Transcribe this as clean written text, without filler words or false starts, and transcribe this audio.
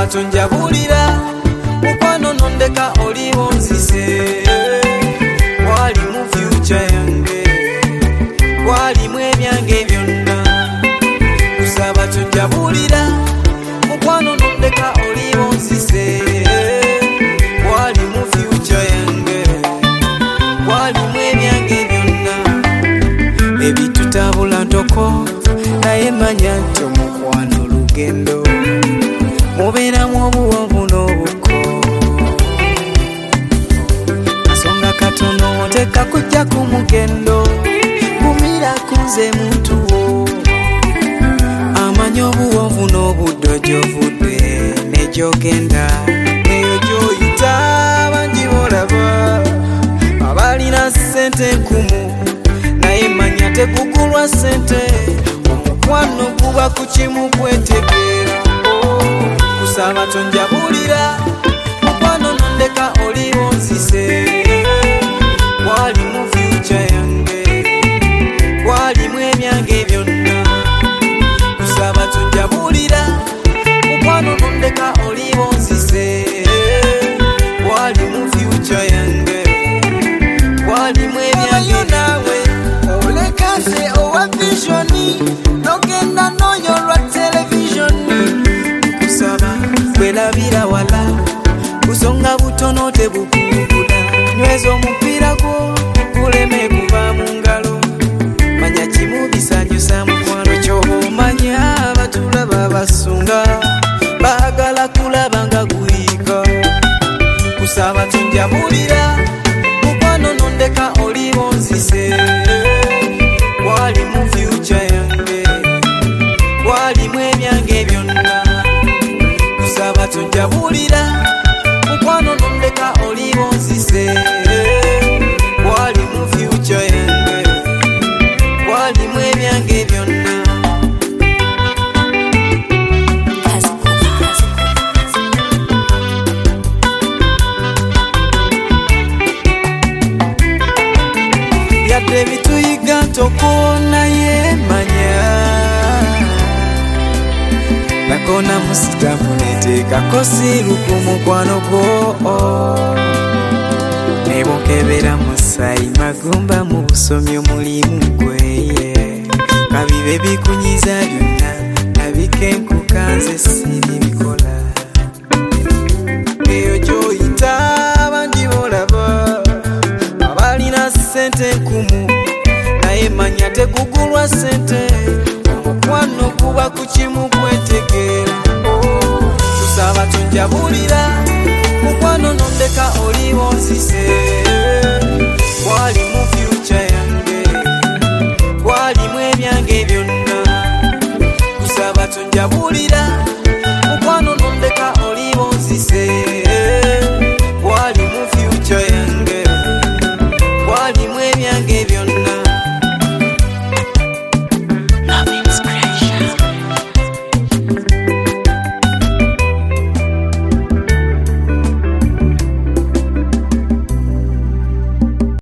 tonjabulira mukwano nondeka oli wonzise wali mu future yange walimu ebyange byonna kusaba tonjabulira mukwano nondeka oli wonzise wali mu future yange walimu ebyange byonna ebitutabula ntoko naye manya nti omukwano lugendo mubeeramu obuwanvu n'obuko kasonga katono teka kujja ku mugendo gumira kunze muntu wo amanya obuwanvu n'obuddo gy'ovudde n'egyogenda eyo gy'oyita bangi bolaba abalina ssente nkumu naye manya tegugulwa ssente omukwano guba ku kimu kwetegeera kusaba tonjabulira mukwano nondeka oli wonzise wali mu future yange walimu ebyange byonna kusaba tonjabulira mukwano nondeka oli wonzise wali mu future yange walimu ebyange nawe olekase owa visioni nogenda noyo lwa televisioni kusaba kwelabira wala kusonga butono tebukugula nyweza omupiira gwo guleme kuva mu ngalo manya kimu bisanyusa mukwano ky'omanya abatulaba basunga baagala kulaba nga guyiga kusaba tonjabulira mukwano nondeka oli wonzise wali mu future yange walimu ebyange byonna kusaba tonjabulira mukwano nondeka oli wonzise wali mu future yange walimu ebyange byonna yadde bituyiga ntokona yemanya nakona musitamu neteekako siiruku mukwano gwo nebokebera musayi magumba mu busomi omulimu gweye kabibe bikunyiza byonna nabikenkuka nze sibibikola eyo gyoyita bangi bolaba abalina ssente nkumu naye manya tegugulwa ssente omukwano guba ku kimu kwetegeera kusaba tonjabulira mukwano nondeka oli wonzise wali mu future yange walimu ebyange byonna kusaba tonjabulira